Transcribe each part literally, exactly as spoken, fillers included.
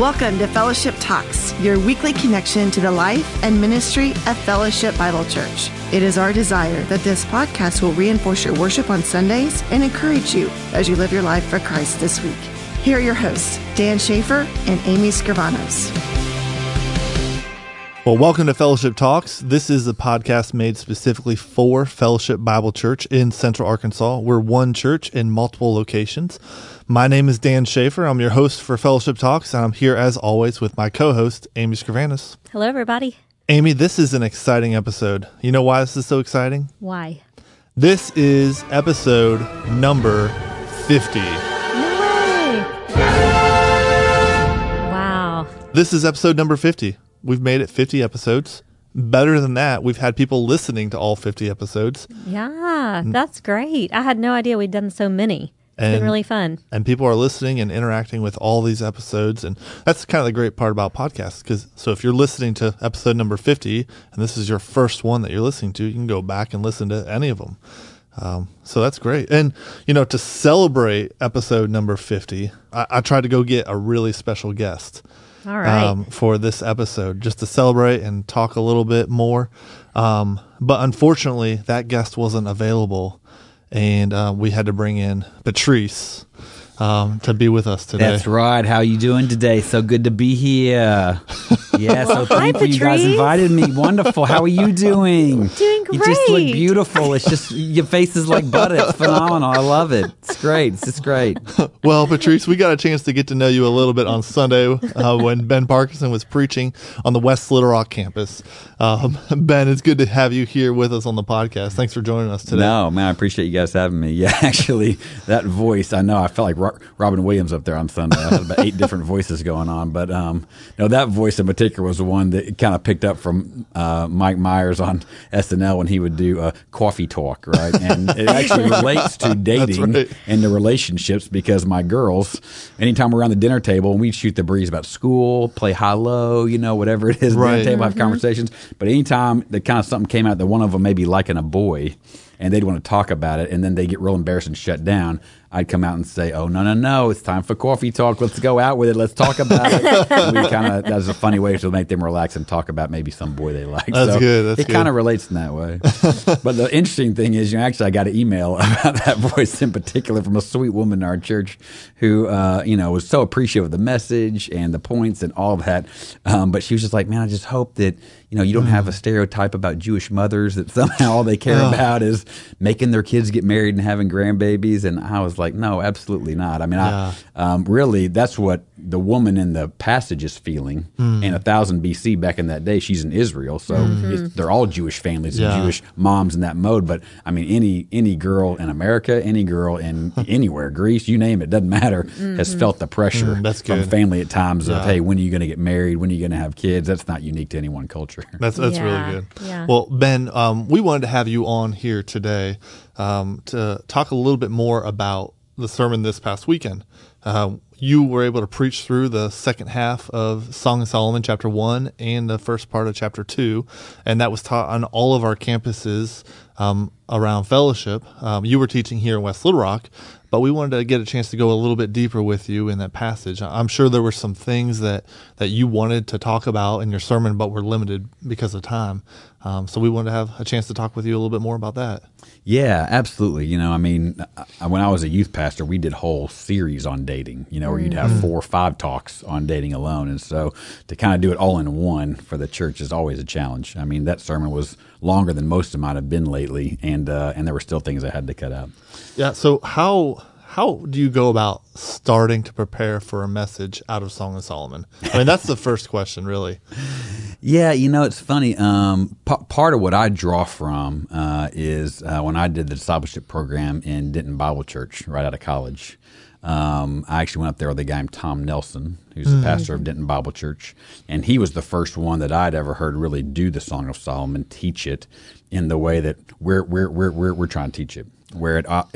Welcome to Fellowship Talks, your weekly connection to the life and ministry of Fellowship Bible Church. It is our desire that this podcast will reinforce your worship on Sundays and encourage you as you live your life for Christ this week. Here are your hosts, Dan Schaefer and Amy Scrivanos. Well, welcome to Fellowship Talks. This is a podcast made specifically for Fellowship Bible Church in Central Arkansas. We're one church in multiple locations. My name is Dan Schaefer. I'm your host for Fellowship Talks, and I'm here as always with my co-host, Amy Scrivanos. Hello, everybody. Amy, this is an exciting episode. You know why this is so exciting? Why? This is episode number fifty. No way. Wow. This is episode number fifty. We've made it fifty episodes. Better than that, we've had people listening to all fifty episodes. Yeah, that's great. I had no idea we'd done so many. It's and, been really fun. And people are listening and interacting with all these episodes. And that's kind of the great part about podcasts. Because so if you're listening to episode number fifty, and this is your first one that you're listening to, you can go back and listen to any of them. Um, so that's great. And, you know, to celebrate episode number fifty, I, I tried to go get a really special guest. All right. Um, for this episode, just to celebrate and talk a little bit more. Um, but unfortunately, that guest wasn't available, and uh, we had to bring in Patrice um, to be with us today. That's right. How you doing today? So good to be here. Yeah, so thank you. You guys invited me. Wonderful. How are you doing? Doing great. You just look beautiful. It's just, your face is like butter. It's phenomenal. I love it. It's great. It's just great. Well, Patrice, we got a chance to get to know you a little bit on Sunday uh, when Ben Parkinson was preaching on the West Little Rock campus. Um, Ben, it's good to have you here with us on the podcast. Thanks for joining us today. No, man, I appreciate you guys having me. Yeah, actually, that voice, I know, I felt like Ro- Robin Williams up there on Sunday. I had about eight different voices going on, but um, no, that voice in particular was the one that kind of picked up from uh, Mike Myers on S N L when he would do a uh, coffee talk, right? And it actually relates to dating right. and the relationships, because my girls, anytime we're around the dinner table and we'd shoot the breeze about school, play high-low, you know, whatever it is, right. dinner table, have Mm-hmm. conversations. But anytime that kind of something came out that one of them may be liking a boy and they'd want to talk about it, and then they get real embarrassed and shut down, I'd come out and say, oh, no, no, no, it's time for coffee talk. Let's go out with it. Let's talk about it. And we kind of, that's a funny way to make them relax and talk about maybe some boy they like. That's so good. That's it good. kind of relates in that way. But the interesting thing is, you know, actually I got an email about that voice in particular from a sweet woman in our church who, uh, you know, was so appreciative of the message and the points and all of that. Um, but she was just like, man, I just hope that, you know, you don't have a stereotype about Jewish mothers that somehow all they care oh. about is making their kids get married and having grandbabies. And I was like, no, absolutely not. I mean, yeah. I, um, really, that's what the woman in the passage is feeling. Mm. In one thousand B C, back in that day, she's in Israel. So Mm-hmm. it's, they're all Jewish families Yeah. and Jewish moms in that mode. But, I mean, any any girl in America, any girl in anywhere, Greece, you name it, doesn't matter, Mm-hmm. has felt the pressure Mm, that's from good. family at times Yeah. of, hey, when are you going to get married? When are you going to have kids? That's not unique to any one culture. That's that's Yeah, really good. yeah. Well, Ben, um, we wanted to have you on here today um, to talk a little bit more about the sermon this past weekend. Uh, you were able to preach through the second half of Song of Solomon, chapter one, and the first part of chapter two, and that was taught on all of our campuses um, around Fellowship. Um, you were teaching here in West Little Rock, but we wanted to get a chance to go a little bit deeper with you in that passage. I'm sure there were some things that, that you wanted to talk about in your sermon, but were limited because of time. Um, so we wanted to have a chance to talk with you a little bit more about that. Yeah, absolutely. You know, I mean, I, when I was a youth pastor, we did whole series on dating, you know, where you'd have four or five talks on dating alone. And so to kind of do it all in one for the church is always a challenge. I mean, that sermon was longer than most of mine have been lately, and uh, and there were still things I had to cut out. Yeah. So how how do you go about starting to prepare for a message out of Song of Solomon? I mean, that's the first question, really. Yeah, you know, it's funny. Um, p- part of what I draw from uh, is uh, when I did the discipleship program in Denton Bible Church right out of college. Um, I actually went up there with a guy named Tom Nelson, who's the mm-hmm. pastor of Denton Bible Church, and he was the first one that I'd ever heard really do the Song of Solomon, teach it in the way that we're we're we're we're, we're trying to teach it, where it uh, it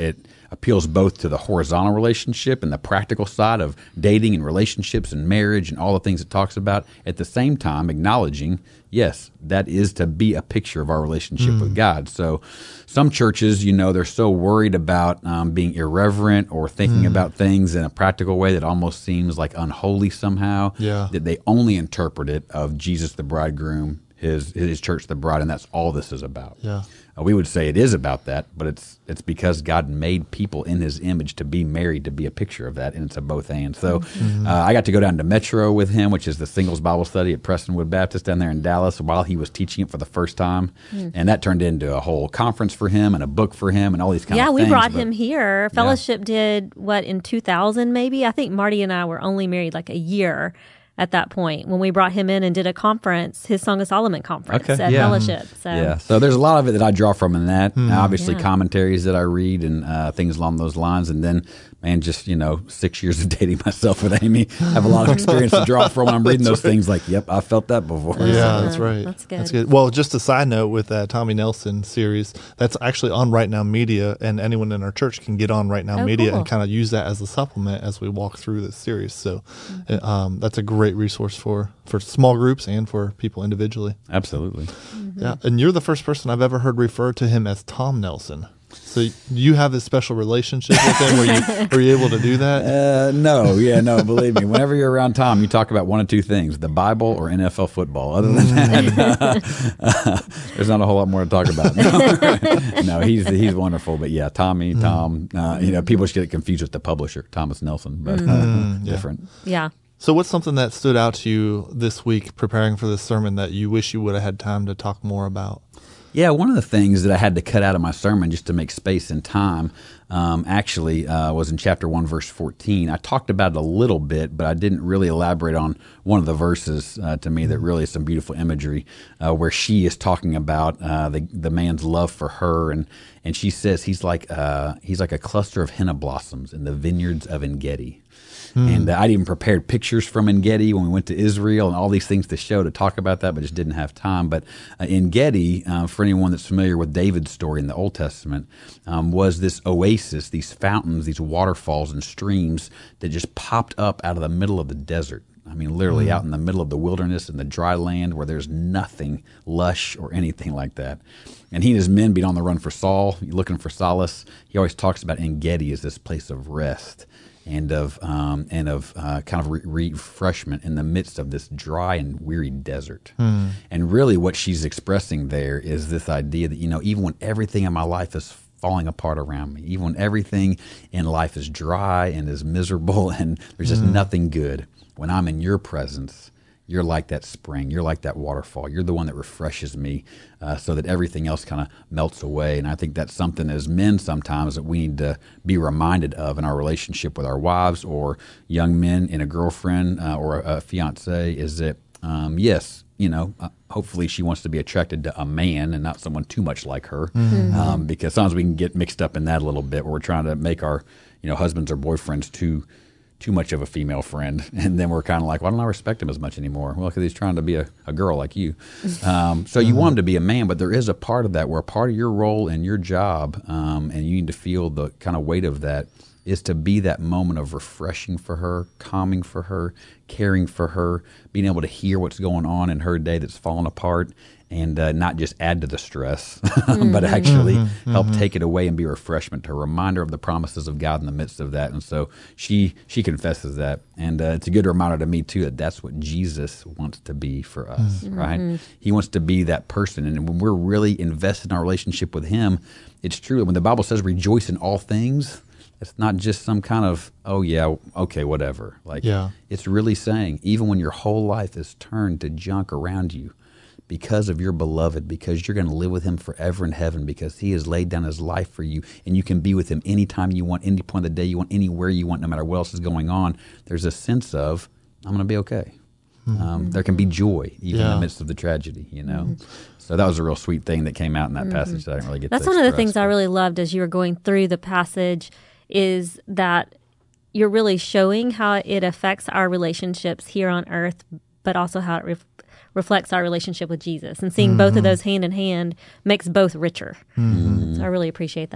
appeals both to the horizontal relationship and the practical side of dating and relationships and marriage and all the things it talks about, at the same time acknowledging, yes, that is to be a picture of our relationship mm. with God. So some churches, you know, they're so worried about um, being irreverent or thinking mm. about things in a practical way that almost seems like unholy somehow, yeah. that they only interpret it of Jesus the bridegroom, his his church the bride, and that's all this is about. Yeah. Uh, we would say it is about that, but it's it's because God made people in his image to be married, to be a picture of that, and it's a both and. So mm-hmm. uh, I got to go down to Metro with him, which is the singles Bible study at Prestonwood Baptist down there in Dallas, while he was teaching it for the first time. Mm. And that turned into a whole conference for him and a book for him and all these kind yeah, of things. Yeah, we brought but, him here. Fellowship yeah. did, what, in two thousand maybe? I think Marty and I were only married like a year at that point when we brought him in and did a conference, his Song of Solomon conference okay, at yeah. Fellowship. So. Yeah, so there's a lot of it that I draw from in that. Mm. Obviously, yeah. commentaries that I read and uh, things along those lines, and then, man, just, you know, six years of dating myself with Amy, I have a lot of experience to draw from when I'm reading those right. things. Like, yep, I felt that before. Yeah, yeah, that's right. That's good. That's good. Well, just a side note with that Tommy Nelson series, that's actually on Right Now Media, and anyone in our church can get on Right Now oh, Media cool. and kind of use that as a supplement as we walk through this series. So mm-hmm. um, that's a great resource for, for small groups and for people individually. Absolutely. Mm-hmm. Yeah, and you're the first person I've ever heard refer to him as Tom Nelson. So you have this special relationship with him where you were you able to do that? Uh, no, yeah, no, believe me. Whenever you're around Tom, you talk about one of two things, the Bible or N F L football. Other than that, uh, uh, there's not a whole lot more to talk about. No, no he's he's wonderful. But yeah, Tommy, Tom, uh, you know, people should get confused with the publisher, Thomas Nelson, but mm. uh, yeah. different. Yeah. So what's something that stood out to you this week preparing for this sermon that you wish you would have had time to talk more about? Yeah, one of the things that I had to cut out of my sermon just to make space and time um, actually uh, was in chapter one, verse fourteen. I talked about it a little bit, but I didn't really elaborate on one of the verses uh, to me that really is some beautiful imagery uh, where she is talking about uh, the the man's love for her, and and she says he's like uh, he's like a cluster of henna blossoms in the vineyards of En-Gedi. Mm. And uh, I'd even prepared pictures from En-Gedi when we went to Israel and all these things to show to talk about that, but just didn't have time. But uh, En-Gedi, uh, for anyone that's familiar with David's story in the Old Testament, um, was this oasis, these fountains, these waterfalls and streams that just popped up out of the middle of the desert. I mean, literally mm. out in the middle of the wilderness in the dry land where there's nothing lush or anything like that. And he and his men being on the run for Saul, looking for solace. He always talks about En-Gedi as this place of rest and of um, and of uh, kind of re- refreshment in the midst of this dry and weary desert. Mm. And really what she's expressing there is this idea that, you know, even when everything in my life is falling apart around me, even when everything in life is dry and is miserable and there's just mm. nothing good, when I'm in your presence, you're like that spring. You're like that waterfall. You're the one that refreshes me uh, so that everything else kind of melts away. And I think that's something as men sometimes that we need to be reminded of in our relationship with our wives or young men in a girlfriend uh, or a, a fiance is that, um, yes, you know, uh, hopefully she wants to be attracted to a man and not someone too much like her mm-hmm. um, because sometimes we can get mixed up in that a little bit where we're trying to make our, you know, husbands or boyfriends too too much of a female friend, and then we're kind of like, why don't I respect him as much anymore? Well, because he's trying to be a, a girl like you. Um, so you mm-hmm. want him to be a man, but there is a part of that where part of your role and your job, um, and you need to feel the kind of weight of that, is to be that moment of refreshing for her, calming for her, caring for her, being able to hear what's going on in her day that's fallen apart, and uh, not just add to the stress, mm-hmm. but actually mm-hmm. help mm-hmm. take it away and be a refreshment to a reminder of the promises of God in the midst of that. And so she she confesses that. And uh, it's a good reminder to me, too, that that's what Jesus wants to be for us, mm-hmm. right? He wants to be that person. And when we're really invested in our relationship with him, it's true. When the Bible says rejoice in all things, it's not just some kind of, oh, yeah, okay, whatever. Like, yeah. It's really saying, even when your whole life is turned to junk around you, because of your beloved, because you're going to live with him forever in heaven, because he has laid down his life for you, and you can be with him anytime you want, any point of the day you want, anywhere you want, no matter what else is going on. There's a sense of, I'm going to be okay. Mm-hmm. Um, there can be joy even yeah. in the midst of the tragedy, you know. Mm-hmm. So that was a real sweet thing that came out in that mm-hmm. passage that I didn't really get That's to one express, of the things but. I really loved as you were going through the passage is that you're really showing how it affects our relationships here on earth, but also how it re- reflects our relationship with Jesus. And seeing mm-hmm. both of those hand in hand makes both richer. Mm-hmm. So I really appreciate that.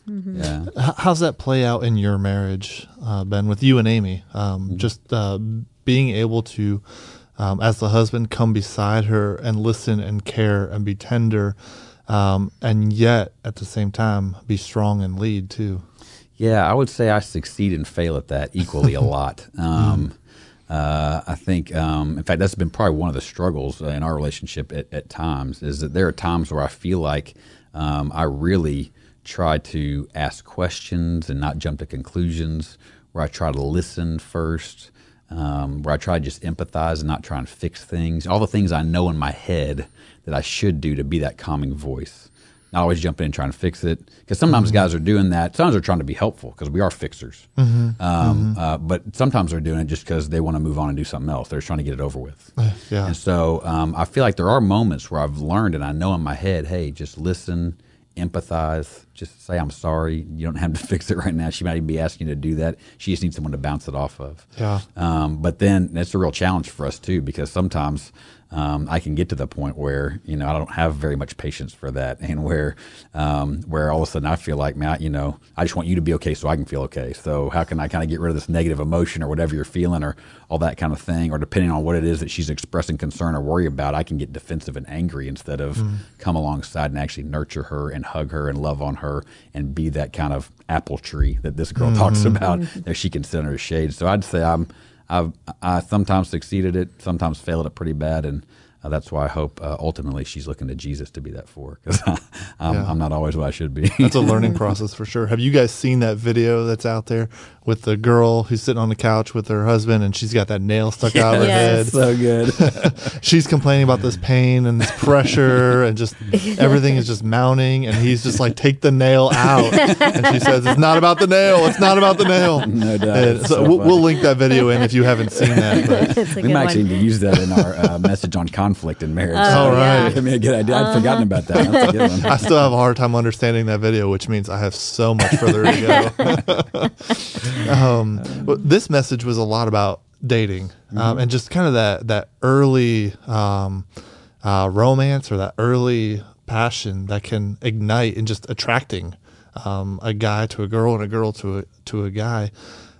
Mm-hmm. Yeah. H- how's that play out in your marriage, uh, Ben, with you and Amy? Um, Mm-hmm. Just uh, being able to, um, as the husband, come beside her and listen and care and be tender, um, and yet at the same time be strong and lead too. Yeah, I would say I succeed and fail at that equally a lot. Um, uh, I think, um, in fact, that's been probably one of the struggles in our relationship at, at times, is that there are times where I feel like um, I really try to ask questions and not jump to conclusions, where I try to listen first, um, where I try to just empathize and not try and fix things, all the things I know in my head that I should do to be that calming voice. Not always jump in and trying to fix it, because sometimes mm-hmm. guys are doing that. Sometimes they're trying to be helpful because we are fixers. Mm-hmm. Um, mm-hmm. Uh, but sometimes they're doing it just because they want to move on and do something else. They're just trying to get it over with. Yeah. And so um, I feel like there are moments where I've learned and I know in my head, hey, just listen, empathize, just say I'm sorry. You don't have to fix it right now. She might even be asking you to do that. She just needs someone to bounce it off of. Yeah. Um, but then that's a real challenge for us too, because sometimes um, I can get to the point where, you know, I don't have very much patience for that, and where um, where all of a sudden I feel like, man, I, you know, I just want you to be okay so I can feel okay. So how can I kind of get rid of this negative emotion or whatever you're feeling or all that kind of thing, or depending on what it is that she's expressing concern or worry about, I can get defensive and angry instead of mm. come alongside and actually nurture her and hug her and love on her and be that kind of apple tree that this girl mm-hmm. talks about that she can sit under the shade. So I'd say I'm I've I sometimes succeeded at it, sometimes failed at it pretty bad, and uh, that's why I hope uh, ultimately she's looking to Jesus to be that for, because I'm, yeah. I'm not always what I should be. That's a learning process for sure. Have you guys seen that video that's out there with the girl who's sitting on the couch with her husband and she's got that nail stuck yes, out of her yes. head? So good. She's complaining about this pain and this pressure and just everything is just mounting, and he's just like, take the nail out. And she says, it's not about the nail. It's not about the nail. No doubt. And so so we'll, we'll link that video in if you haven't seen that. But. We might actually need to use that in our uh, message on conflict in marriage. Oh, All right. yeah. I mean, a good idea. I'd Uh-huh. forgotten about that. That's a good one. I still have a hard time understanding that video, which means I have so much further to go. um, but this message was a lot about dating um, mm-hmm. and just kind of that that early um, uh, romance or that early passion that can ignite in just attracting um, a guy to a girl and a girl to a to a guy.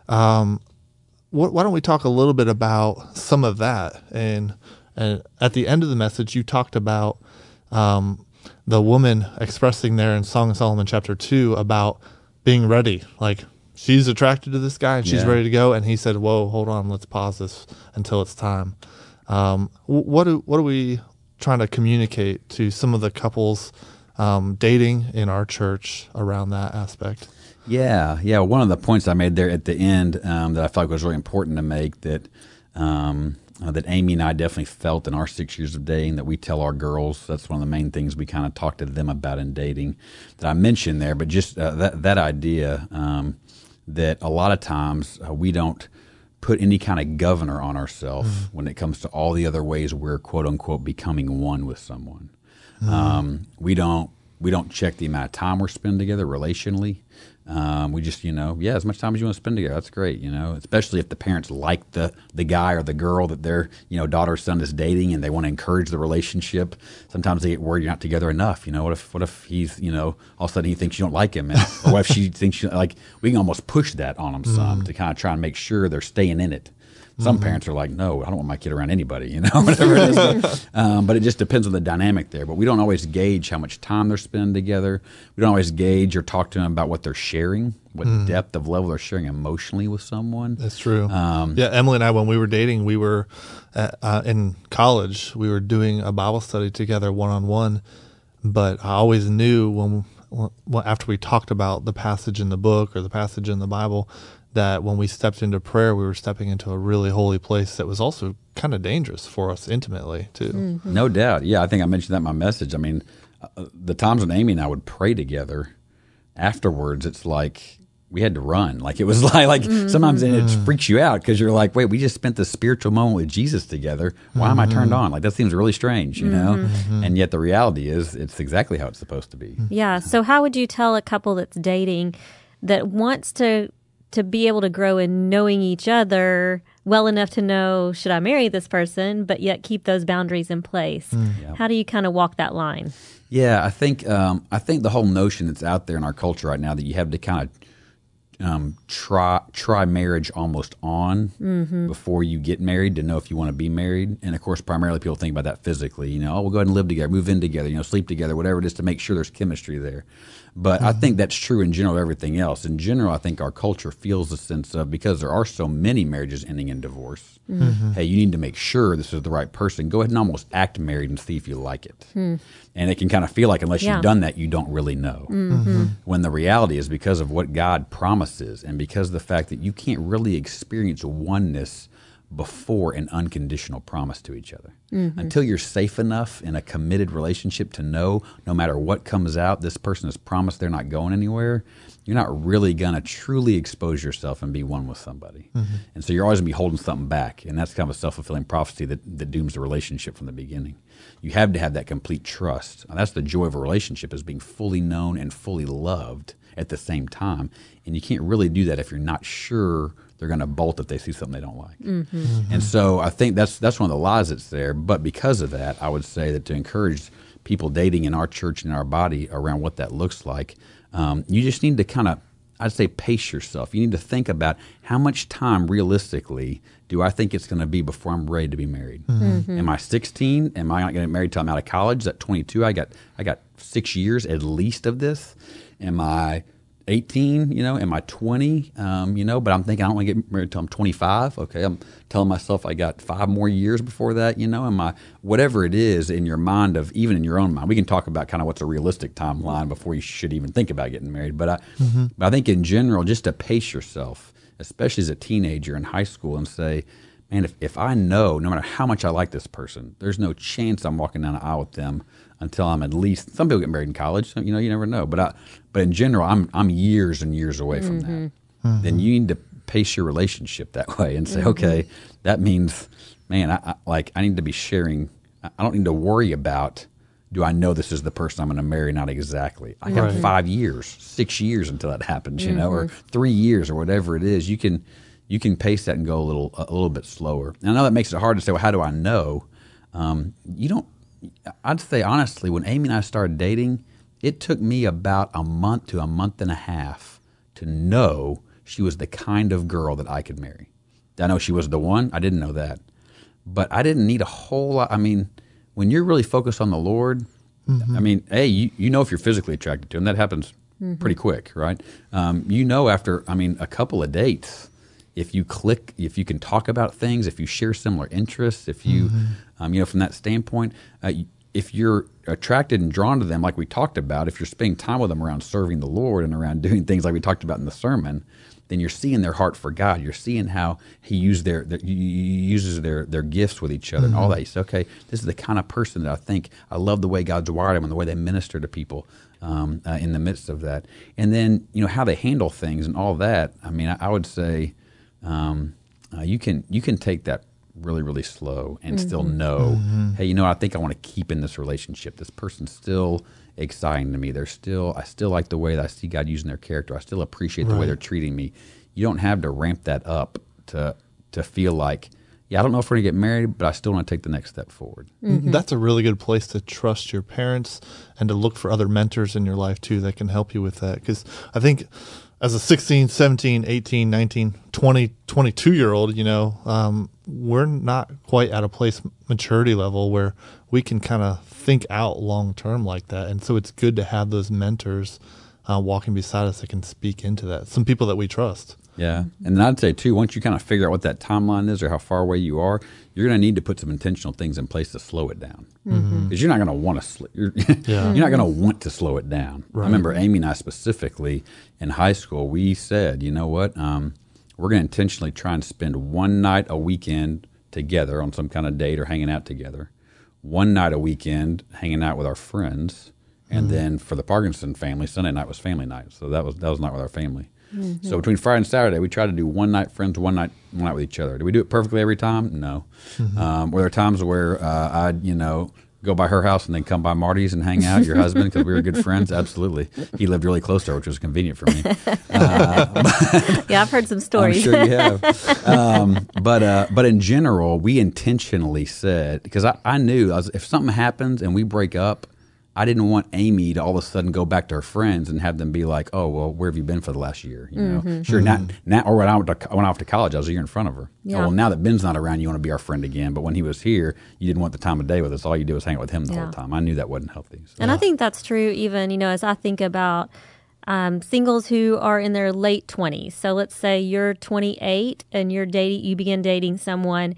Um, wh- why don't we talk a little bit about some of that? And and at the end of the message, you talked about um, the woman expressing there in Song of Solomon chapter two about being ready, like. She's attracted to this guy and she's yeah. ready to go. And he said, whoa, hold on, let's pause this until it's time. Um, what do, what are we trying to communicate to some of the couples um, dating in our church around that aspect? Yeah, yeah. One of the points I made there at the end um, that I felt like was really important to make, that um, uh, that Amy and I definitely felt in our six years of dating, that we tell our girls, that's one of the main things we kind of talk to them about in dating, that I mentioned there. But just uh, that, that idea um, that a lot of times uh, we don't put any kind of governor on ourselves mm. when it comes to all the other ways we're quote unquote becoming one with someone. Mm. Um, we don't we don't check the amount of time we're spending together relationally. Um, we just, you know, yeah, as much time as you want to spend together, that's great, you know, especially if the parents like the, the guy or the girl that their, you know, daughter or son is dating and they want to encourage the relationship. Sometimes they get worried you're not together enough. You know, what if, what if he's, you know, all of a sudden he thinks you don't like him? And, or what if she thinks you, like, we can almost push that on them some mm. to kind of try and make sure they're staying in it. Some mm-hmm. parents are like, no, I don't want my kid around anybody, you know, whatever it is. But, um, but it just depends on the dynamic there. But we don't always gauge how much time they're spending together. We don't always gauge or talk to them about what they're sharing, what mm. depth of level they're sharing emotionally with someone. That's true. Um, yeah, Emily and I, when we were dating, we were at, uh, in college. We were doing a Bible study together one-on-one. But I always knew when, when after we talked about the passage in the book or the passage in the Bible, that when we stepped into prayer, we were stepping into a really holy place that was also kind of dangerous for us intimately, too. Mm-hmm. No doubt. Yeah, I think I mentioned that in my message. I mean, uh, the times when Amy and I would pray together, afterwards, it's like we had to run. Like it was like, like mm-hmm. sometimes it freaks you out because you're like, wait, we just spent this spiritual moment with Jesus together. Why mm-hmm. am I turned on? Like that seems really strange, you know? Mm-hmm. And yet the reality is it's exactly how it's supposed to be. Yeah. So how would you tell a couple that's dating that wants to to be able to grow in knowing each other well enough to know, should I marry this person, but yet keep those boundaries in place? Mm. Yep. How do you kind of walk that line? Yeah, I think um, I think the whole notion that's out there in our culture right now that you have to kind of um, try try marriage almost on mm-hmm. before you get married to know if you want to be married. And of course, primarily people think about that physically. You know, oh, we'll go ahead and live together, move in together, you know, sleep together, whatever it is to make sure there's chemistry there. But mm-hmm. I think that's true in general of everything else. In general, I think our culture feels the sense of, because there are so many marriages ending in divorce, mm-hmm. hey, you need to make sure this is the right person. Go ahead and almost act married and see if you like it. Mm. And it can kind of feel like unless yeah. you've done that, you don't really know. Mm-hmm. When the reality is because of what God promises and because of the fact that you can't really experience oneness before an unconditional promise to each other. Mm-hmm. Until you're safe enough in a committed relationship to know no matter what comes out, this person has promised they're not going anywhere, you're not really going to truly expose yourself and be one with somebody. Mm-hmm. And so you're always going to be holding something back, and that's kind of a self-fulfilling prophecy that, that dooms the relationship from the beginning. You have to have that complete trust. And that's the joy of a relationship, is being fully known and fully loved at the same time. And you can't really do that if you're not sure they're going to bolt if they see something they don't like. Mm-hmm. Mm-hmm. And so I think that's that's one of the lies that's there. But because of that, I would say that to encourage people dating in our church and in our body around what that looks like, um, you just need to kind of, I'd say, pace yourself. You need to think about how much time realistically do I think it's going to be before I'm ready to be married. Mm-hmm. Am I sixteen? Am I not going to get married until I'm out of college? At twenty-two, I got I got six years at least of this. Am I eighteen, you know, am I twenty, um, you know, but I'm thinking I don't want to get married until I'm twenty-five. Okay, I'm telling myself I got five more years before that, you know, am I, whatever it is in your mind of, even in your own mind, we can talk about kind of what's a realistic timeline before you should even think about getting married. But I, mm-hmm. but I think in general, just to pace yourself, especially as a teenager in high school, and say, man, if, if I know, no matter how much I like this person, there's no chance I'm walking down the aisle with them until I'm at least, some people get married in college, you know, you never know. But I, but in general, I'm I'm years and years away from mm-hmm. that. Mm-hmm. Then you need to pace your relationship that way and say, mm-hmm. okay, that means, man, I, I like I need to be sharing. I don't need to worry about, do I know this is the person I'm going to marry? Not exactly. I got right. five years, six years until that happens, you mm-hmm. know, or three years or whatever it is. You can you can pace that and go a little a little bit slower. And I know that makes it hard to say, well, how do I know? Um, you don't. I'd say honestly, when Amy and I started dating, it took me about a month to a month and a half to know she was the kind of girl that I could marry. Did I know she was the one? I didn't know that. But I didn't need a whole lot. I mean, when you're really focused on the Lord, mm-hmm. I mean, hey, you, you know if you're physically attracted to him. That happens mm-hmm. pretty quick, right? Um, you know after, I mean, a couple of dates, if you click, if you can talk about things, if you share similar interests, if you, mm-hmm. um, you know, from that standpoint, uh, if you're attracted and drawn to them, like we talked about, if you're spending time with them around serving the Lord and around doing things like we talked about in the sermon, then you're seeing their heart for God. You're seeing how He used their, their he uses their their gifts with each other mm-hmm. and all that. You say, okay, this is the kind of person that I think, I love the way God's wired them and the way they minister to people um, uh, in the midst of that. And then, you know, how they handle things and all that. I mean, I, I would say, Um, uh, you can you can take that really, really slow and mm-hmm. still know, mm-hmm. hey, you know, I think I want to keep in this relationship. This person's still exciting to me. They're still, I still like the way that I see God using their character. I still appreciate right. the way they're treating me. You don't have to ramp that up to to feel like, yeah, I don't know if we're going to get married, but I still want to take the next step forward. Mm-hmm. That's a really good place to trust your parents and to look for other mentors in your life, too, that can help you with that. Because I think as a sixteen, seventeen, eighteen, nineteen, twenty, twenty-two-year-old, you know, um, we're not quite at a place, maturity level, where we can kind of think out long-term like that. And so it's good to have those mentors uh, walking beside us that can speak into that, some people that we trust. Yeah. And then I'd say, too, once you kind of figure out what that timeline is or how far away you are, you're going to need to put some intentional things in place to slow it down. Because mm-hmm. you're not going to want to sl- you're, yeah. you're not going to want to slow it down. Right. I remember Amy and I specifically in high school, we said, you know what, um, we're going to intentionally try and spend one night a weekend together on some kind of date or hanging out together, one night a weekend hanging out with our friends, and mm-hmm. then for the Parkinson family, Sunday night was family night. So that was that was night with our family. Mm-hmm. So between Friday and Saturday, we tried to do one night friends, one night one night with each other. Did we do it perfectly every time? No. Mm-hmm. Um, were there times where uh, I'd, you know, go by her house and then come by Marty's and hang out, your husband, because we were good friends? Absolutely. He lived really close to her, which was convenient for me. Uh, but, yeah, I've heard some stories. I'm sure you have. Um, but uh, but in general, we intentionally said, because I, I knew I was, if something happens and we break up, I didn't want Amy to all of a sudden go back to her friends and have them be like, "Oh, well, where have you been for the last year?" You know, Mm-hmm. sure. Mm-hmm. Now, now, or when I went, to, went off to college, I was a year in front of her. Yeah. Oh, well, now that Ben's not around, you want to be our friend again. But when he was here, you didn't want the time of day with us. All you did was hang out with him the Yeah. whole time. I knew that wasn't healthy. So. And I think that's true even, you know, as I think about um, singles who are in their late twenties. So let's say you're twenty-eight and you're dating, you begin dating someone.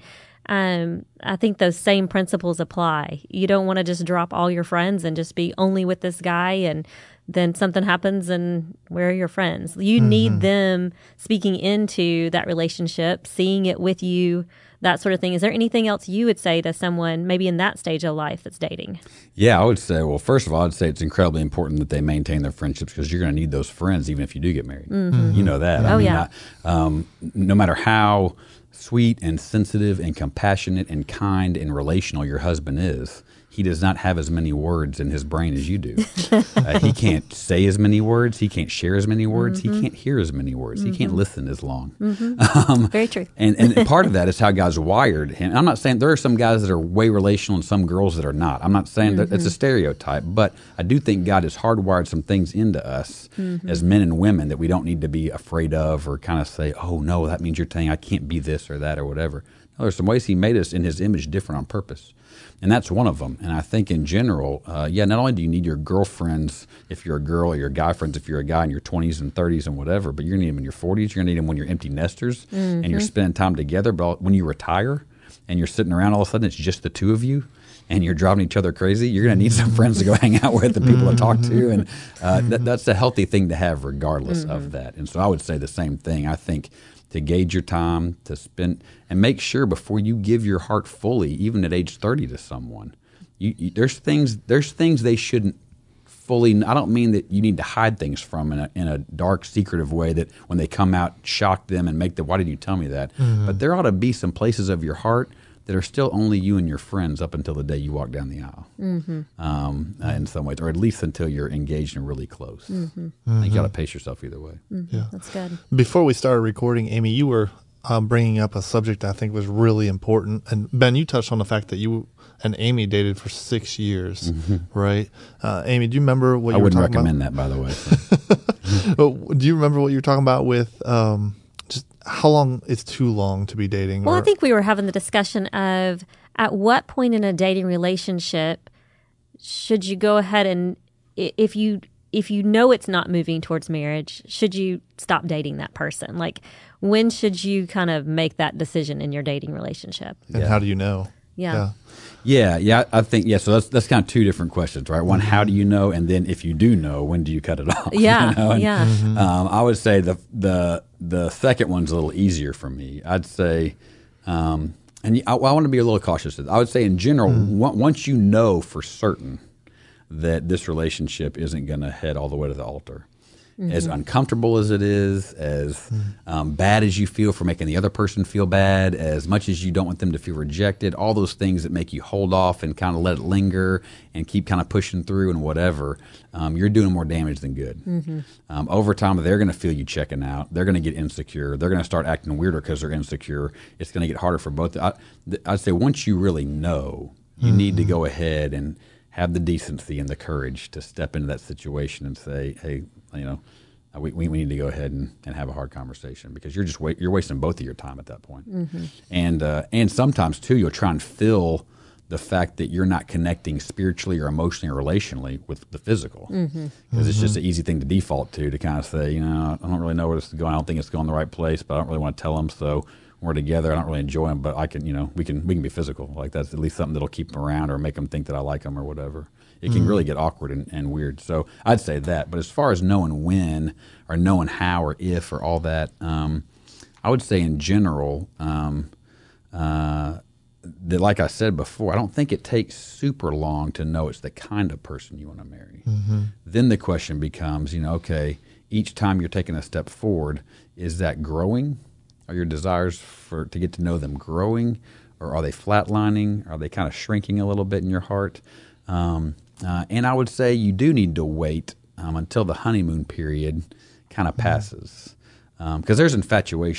Um, I think those same principles apply. You don't want to just drop all your friends and just be only with this guy, and then something happens and where are your friends? You Mm-hmm. need them speaking into that relationship, seeing it with you, that sort of thing. Is there anything else you would say to someone maybe in that stage of life that's dating? Yeah, I would say, well, first of all, I'd say it's incredibly important that they maintain their friendships because you're going to need those friends even if you do get married. Mm-hmm. You know that. I Oh, mean, yeah. I, um, no matter how sweet and sensitive and compassionate and kind and relational your husband is, he does not have as many words in his brain as you do. uh, he can't say as many words. He can't share as many words. Mm-hmm. He can't hear as many words. Mm-hmm. He can't listen as long. Mm-hmm. Um, Very true. and, and part of that is how God's wired him. I'm not saying there are some guys that are way relational and some girls that are not. I'm not saying that it's a stereotype, but I do think God has hardwired some things into us Mm-hmm. as men and women that we don't need to be afraid of or kind of say, oh, no, that means you're saying I can't be this or that or whatever. No, there's some ways he made us in his image different on purpose. And that's one of them. And I think in general, uh, yeah, not only do you need your girlfriends if you're a girl or your guy friends if you're a guy in your twenties and thirties and whatever, but you're going to need them in your forties. You're going to need them when you're empty nesters Mm-hmm. and you're spending time together. But when you retire and you're sitting around, all of a sudden it's just the two of you and you're driving each other crazy, you're going to need some friends to go hang out with and people to talk to. And uh, that, that's a healthy thing to have regardless Mm-hmm. of that. And so I would say the same thing. I think to gauge your time, to spend, and make sure before you give your heart fully, even at age thirty to someone, You, you, there's things there's things they shouldn't fully. I don't mean that you need to hide things from in a, in a dark, secretive way that when they come out, shock them and make them. Why did you tell me that? Mm-hmm. But there ought to be some places of your heart that are still only you and your friends up until the day you walk down the aisle. Mm-hmm. Um, uh, in some ways, or at least until you're engaged and really close. Mm-hmm. I think you got to pace yourself either way. Mm-hmm. Yeah. That's good. Before we started recording, Amy, you were um, bringing up a subject I think was really important. And Ben, you touched on the fact that you and Amy dated for six years, right? Uh, Amy, do you remember what I you were wouldn't talking recommend that, by the way. So. about? Do you remember what you were talking about with um, just how long it's too long to be dating? Well, or, I think we were having the discussion of at what point in a dating relationship should you go ahead and i- if you if you know it's not moving towards marriage, should you stop dating that person? Like, when should you kind of make that decision in your dating relationship? and Yeah. how do you know? Yeah. Yeah, yeah, I think yeah. So that's that's kind of two different questions, right? One, how do you know, and then if you do know, when do you cut it off? Yeah, You know? And, yeah. Um, I would say the the the second one's a little easier for me. I'd say, um, and I, I want to be a little cautious. I would say in general, on- once you know for certain that this relationship isn't going to head all the way to the altar. As uncomfortable as it is, as um, bad as you feel for making the other person feel bad, as much as you don't want them to feel rejected, all those things that make you hold off and kind of let it linger and keep kind of pushing through and whatever, um, you're doing more damage than good. Mm-hmm. Um, over time, they're going to feel you checking out. They're going to get insecure. They're going to start acting weirder because they're insecure. It's going to get harder for both. I, th- I'd say once you really know, you need to go ahead and have the decency and the courage to step into that situation and say, hey, you know, we, we need to go ahead and, and have a hard conversation because you're just wa- you're wasting both of your time at that point. Mm-hmm. And uh, and sometimes too, you'll try and fill the fact that you're not connecting spiritually or emotionally or relationally with the physical because Mm-hmm. it's just an easy thing to default to to kind of say, you know, I don't really know where this is going. I don't think it's going the right place, but I don't really want to tell them. So when we're together, I don't really enjoy them, but I can, you know, we can we can be physical. Like that's at least something that'll keep them around or make them think that I like them or whatever. It can really get awkward and, and weird. So I'd say that. But as far as knowing when or knowing how or if or all that, um, I would say in general, um, uh, that like I said before, I don't think it takes super long to know it's the kind of person you want to marry. Mm-hmm. Then the question becomes, you know, okay, each time you're taking a step forward, is that growing? Are your desires for to get to know them growing? Or are they flatlining? Are they kind of shrinking a little bit in your heart? Um, uh, and I would say you do need to wait um, until the honeymoon period kind of passes. Because um, there's infatuation.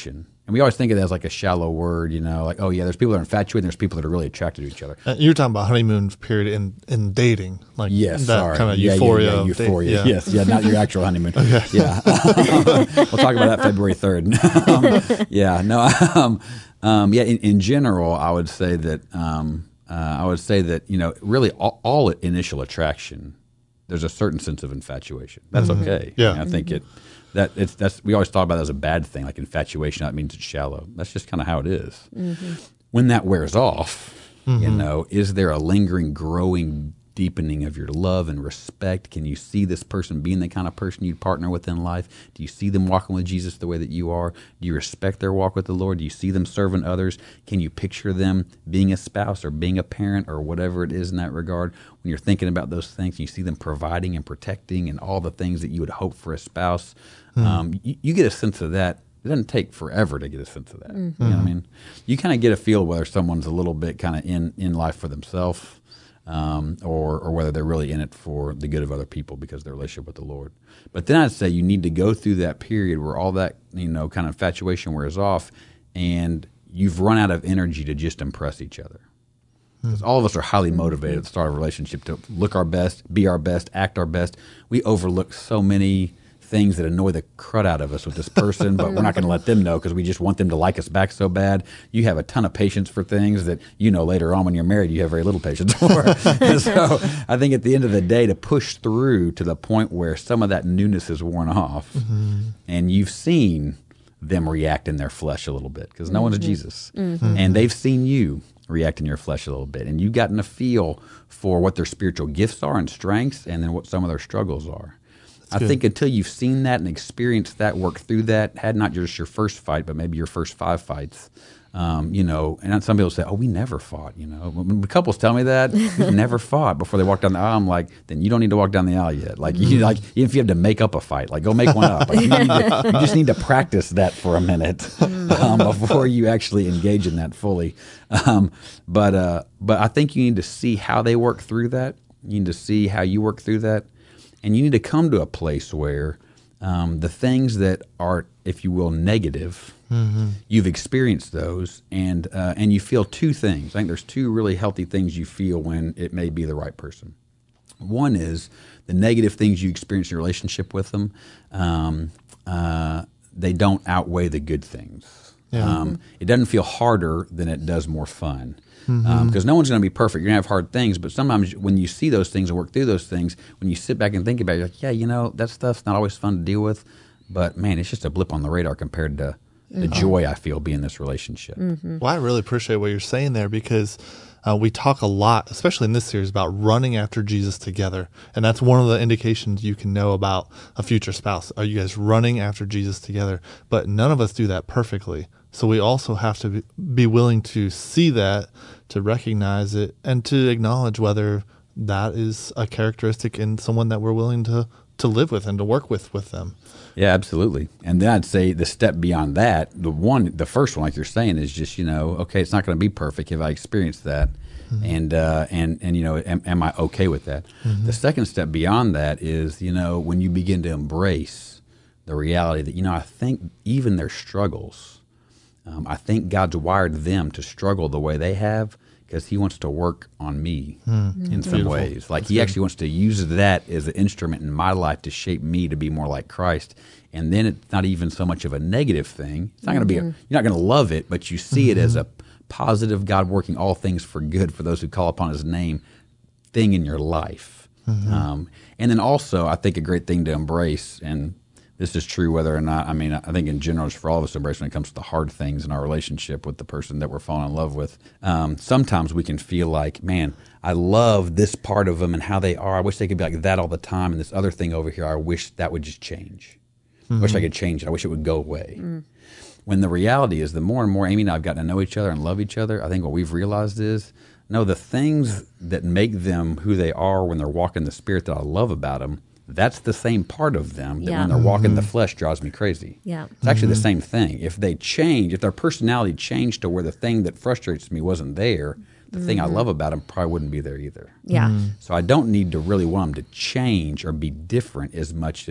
And we always think of it as like a shallow word, you know, like, oh, yeah, there's people that are infatuated and there's people that are really attracted to each other. Uh, you're talking about honeymoon period in, in dating. Like yes, that sorry. kind of yeah, euphoria. Yeah, yeah, of euphoria. date, yeah. Yes, yeah, not your actual honeymoon. Okay. Yeah. We'll talk about that February third. um, yeah, no, um, um, yeah, in, in general, I would say that, um, uh, I would say that, you know, really all, all initial attraction, there's a certain sense of infatuation. That's mm-hmm. okay. Yeah. I, mean, I think it, that it's, that's, we always thought about that as a bad thing, like infatuation, that means it's shallow. That's just kind of how it is. Mm-hmm. When that wears off, mm-hmm. you know, is there a lingering, growing, deepening of your love and respect? Can you see this person being the kind of person you'd partner with in life? Do you see them walking with Jesus the way that you are? Do you respect their walk with the Lord? Do you see them serving others? Can you picture them being a spouse or being a parent or whatever it is in that regard? When you're thinking about those things, you see them providing and protecting and all the things that you would hope for a spouse. Hmm. Um, you, you get a sense of that. It doesn't take forever to get a sense of that. Mm-hmm. You know what I mean? You kind of get a feel whether someone's a little bit kind of in, in life for themselves. Um, or, or whether they're really in it for the good of other people because of their relationship with the Lord. But then I'd say you need to go through that period where all that, you know, kind of infatuation wears off and you've run out of energy to just impress each other. Because all of us are highly motivated at the start of a relationship to look our best, be our best, act our best. We overlook so many things that annoy the crud out of us with this person, but we're not going to let them know because we just want them to like us back so bad. You have a ton of patience for things that, you know, later on when you're married, you have very little patience for. And so I think at the end of the day, to push through to the point where some of that newness is worn off mm-hmm. and you've seen them react in their flesh a little bit because no mm-hmm. one's Jesus. Mm-hmm. And they've seen you react in your flesh a little bit. And you've gotten a feel for what their spiritual gifts are and strengths and then what some of their struggles are. I Good. think until you've seen that and experienced that, work through that, had not just your first fight, but maybe your first five fights, um, you know, and some people say, oh, we never fought, you know. When couples tell me that, we never fought before they walk down the aisle, I'm like, then you don't need to walk down the aisle yet. Like, you, like even if you have to make up a fight, like go make one up. Like, you, need to, you just need to practice that for a minute um, before you actually engage in that fully. Um, but, uh, but I think you need to see how they work through that. You need to see how you work through that. And you need to come to a place where um, the things that are, if you will, negative, mm-hmm. you've experienced those, and uh, and you feel two things. I think there's two really healthy things you feel when it may be the right person. One is the negative things you experience in your relationship with them. Um, uh, they don't outweigh the good things. Yeah. Um, it doesn't feel harder than it does more fun. Because mm-hmm. um, no one's going to be perfect. You're going to have hard things, but sometimes when you see those things and work through those things, when you sit back and think about it, you're like, yeah, you know, that stuff's not always fun to deal with, but man, it's just a blip on the radar compared to mm-hmm. the joy I feel being in this relationship. Mm-hmm. Well, I really appreciate what you're saying there because uh, we talk a lot, especially in this series, about running after Jesus together. And that's one of the indications you can know about a future spouse. Are you guys running after Jesus together? But none of us do that perfectly. So we also have to be willing to see that, to recognize it, and to acknowledge whether that is a characteristic in someone that we're willing to, to live with and to work with with them. Yeah, absolutely. And then I'd say the step beyond that, the one, the first one, like you're saying, is just, you know, okay, it's not going to be perfect if I experience that. Mm-hmm. And, uh, and, and, you know, am, am I okay with that? Mm-hmm. The second step beyond that is, you know, when you begin to embrace the reality that, you know, I think even their struggles, Um, I think God's wired them to struggle the way they have because he wants to work on me mm. in some Beautiful. ways. Like That's he good. actually wants to use that as an instrument in my life to shape me to be more like Christ. And then it's not even so much of a negative thing. It's not mm-hmm. going to be, a, you're not going to love it, but you see mm-hmm. it as a positive God working all things for good for those who call upon his name thing in your life. Mm-hmm. Um, and then also, I think a great thing to embrace, and this is true whether or not, I mean, I think in general, it's for all of us to embrace when it comes to the hard things in our relationship with the person that we're falling in love with. Um, sometimes we can feel like, man, I love this part of them and how they are. I wish they could be like that all the time. And this other thing over here, I wish that would just change. Mm-hmm. I wish I could change it. I wish it would go away. Mm. When the reality is the more and more Amy and I have gotten to know each other and love each other, I think what we've realized is, no, the things that make them who they are when they're walking the Spirit that I love about them, that's the same part of them that yeah. when they're walking mm-hmm. the flesh drives me crazy. Yeah. It's actually mm-hmm. the same thing. If they change, if their personality changed to where the thing that frustrates me wasn't there, the mm-hmm. thing I love about them probably wouldn't be there either. Yeah. Mm-hmm. So I don't need to really want them to change or be different as much as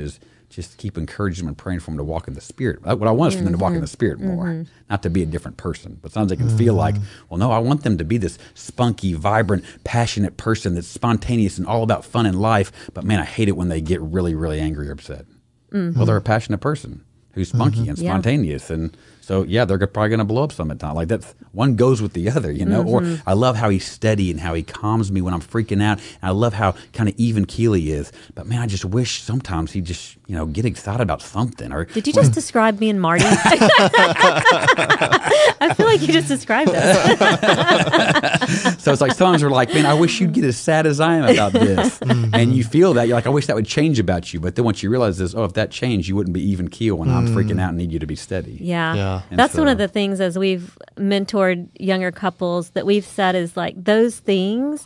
just keep encouraging them and praying for them to walk in the Spirit. What I want is for them to walk in the Spirit more, Mm-hmm. not to be a different person. But sometimes they can feel like, well, no, I want them to be this spunky, vibrant, passionate person that's spontaneous and all about fun in life. But man, I hate it when they get really, really angry or upset. Mm-hmm. Well, they're a passionate person who's spunky mm-hmm. and spontaneous. Yeah. And so, yeah, they're probably going to blow up some at time. Like that's one goes with the other, you know. Mm-hmm. Or I love how he's steady and how he calms me when I'm freaking out. And I love how kind of even keel he is. But man, I just wish sometimes he just, you know, get excited about something. Or did you just describe me and Marty? I feel like you just described us. So it's like sometimes we're like, man, I wish you'd get as sad as I am about this. Mm-hmm. And you feel that you're like, I wish that would change about you. But then once you realize this, oh, if that changed, you wouldn't be even keel when mm. I'm freaking out and need you to be steady. Yeah. Yeah. That's so, one of the things as we've mentored younger couples that we've said is like those things,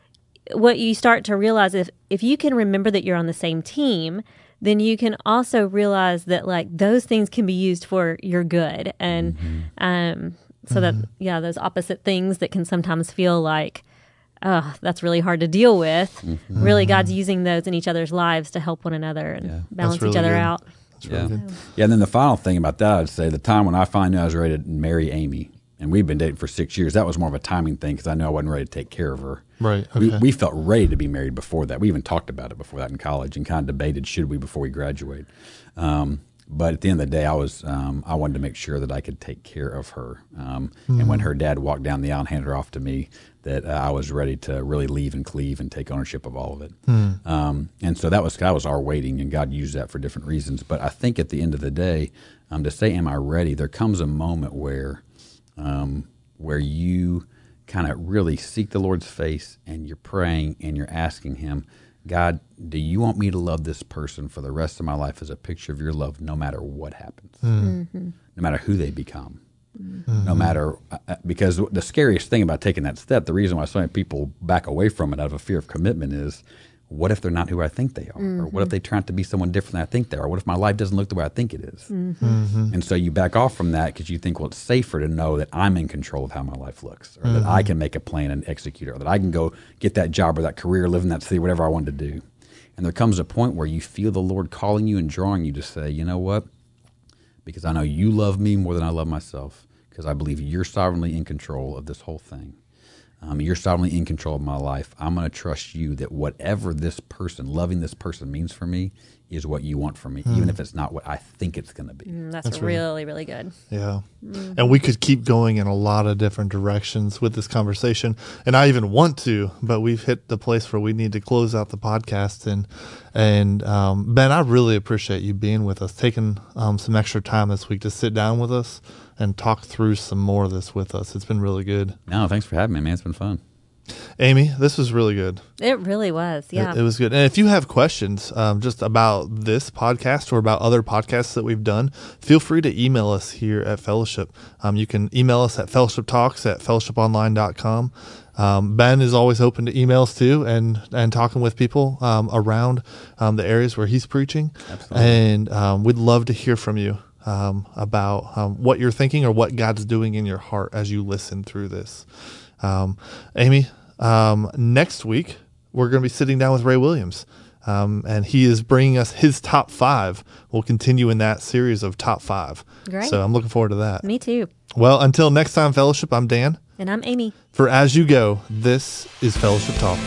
what you start to realize if, if you can remember that you're on the same team, then you can also realize that like those things can be used for your good. And mm-hmm. um, so mm-hmm. that, yeah, those opposite things that can sometimes feel like, oh, that's really hard to deal with. Mm-hmm. Really, God's using those in each other's lives to help one another and yeah. balance really each other good. out. Really yeah. good. Yeah, and then the final thing about that, I'd say the time when I finally knew I was ready to marry Amy, and we've been dating for six years, that was more of a timing thing because I knew I wasn't ready to take care of her. Right. Okay. We, we felt ready to be married before that. We even talked about it before that in college and kind of debated should we before we graduate. Um, but at the end of the day, I was um, I wanted to make sure that I could take care of her. Um, mm. And when her dad walked down the aisle and handed her off to me, that uh, I was ready to really leave and cleave and take ownership of all of it. Mm. Um, and so that was that was our waiting, and God used that for different reasons. But I think at the end of the day, um, to say, am I ready, there comes a moment where um, where you kind of really seek the Lord's face and you're praying and you're asking him, God, do you want me to love this person for the rest of my life as a picture of your love no matter what happens, mm-hmm. no matter who they become? Mm-hmm. No matter, uh, because the scariest thing about taking that step, the reason why so many people back away from it out of a fear of commitment is, what if they're not who I think they are? Mm-hmm. Or what if they turn out to be someone different than I think they are? What if my life doesn't look the way I think it is? Mm-hmm. Mm-hmm. And so you back off from that because you think, well, it's safer to know that I'm in control of how my life looks, or mm-hmm. that I can make a plan and execute it, or that I can go get that job or that career, live in that city, whatever I want to do. And there comes a point where you feel the Lord calling you and drawing you to say, you know what? Because I know you love me more than I love myself, because I believe you're sovereignly in control of this whole thing. Um, you're sovereignly in control of my life. I'm going to trust you that whatever this person, loving this person means for me is what you want for me, mm. even if it's not what I think it's going to be. Mm, that's, that's really, really, really good. Yeah. Mm-hmm. And we could keep going in a lot of different directions with this conversation. And I even want to, but we've hit the place where we need to close out the podcast. And, and um, Ben, I really appreciate you being with us, taking um, some extra time this week to sit down with us and talk through some more of this with us. It's been really good. No, thanks for having me, man. It's been fun. Amy, this was really good. It really was, yeah. It, it was good. And if you have questions um, just about this podcast or about other podcasts that we've done, feel free to email us here at Fellowship. Um, you can email us at fellowship talks at fellowship online dot com. Um, Ben is always open to emails too, and, and talking with people um, around um, the areas where he's preaching. Absolutely. And um, we'd love to hear from you um, about um, what you're thinking or what God's doing in your heart as you listen through this. Um, Amy, um, next week we're going to be sitting down with Ray Williams, um, and he is bringing us his top five. We'll continue in that series of top five. Great. So I'm looking forward to that. Me too. Well, until next time, Fellowship, I'm Dan. And I'm Amy. For As You Go, this is Fellowship Talks.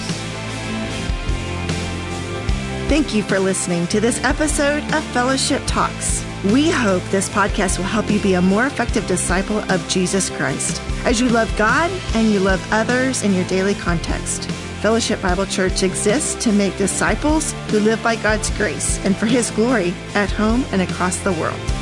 Thank you for listening to this episode of Fellowship Talks. We hope this podcast will help you be a more effective disciple of Jesus Christ as you love God and you love others in your daily context. Fellowship Bible Church exists to make disciples who live by God's grace and for His glory at home and across the world.